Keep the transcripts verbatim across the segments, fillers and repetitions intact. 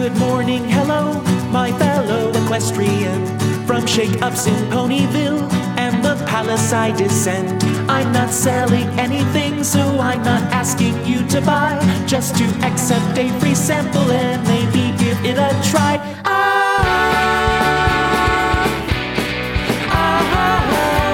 Good morning, hello, my fellow equestrian. From shake-ups in Ponyville and the palace I descend. I'm not selling anything, so I'm not asking you to buy. Just to accept a free sample and maybe give it a try. Ah, ah,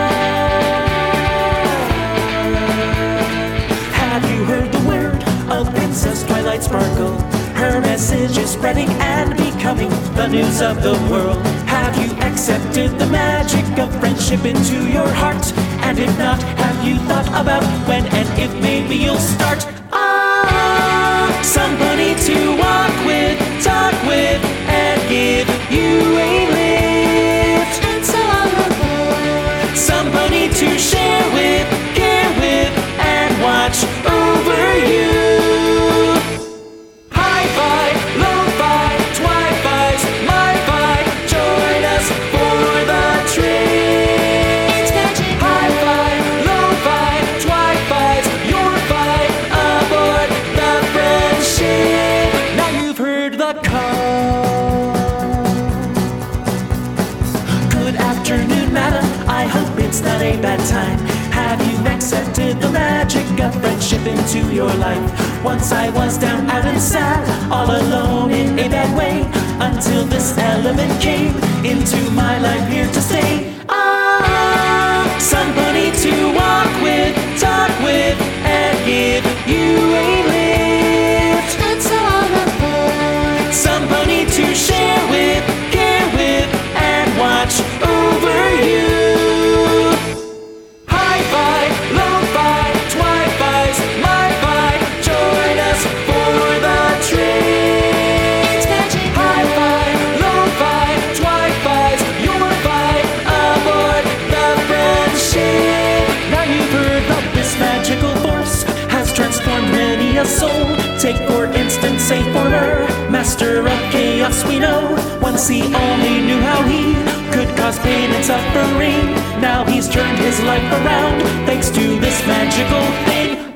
ah. Have you heard the word of Princess Twilight Sparkle? Her message is spreading and becoming the news of the world. Have you accepted the magic of friendship into your heart? And if not, have you thought about when and if maybe you'll start? Ah, somebody to walk with, talk with, and give you a lift. It's all aboard. Somebody to share with, care with, and watch over you. It's not a bad time. Have you accepted the magic of friendship into your life? Once I was down, out and sad, all alone in a bad way, until this element came into my life, here to stay. Ah, somebody to walk with, talk with, and give you a lift. That's all aboard. Somebody to share with, care with, and watch over you. A soul. Take for instance, say former master of chaos we know. Once he only knew how he could cause pain and suffering. Now he's turned his life around thanks to this magical thing.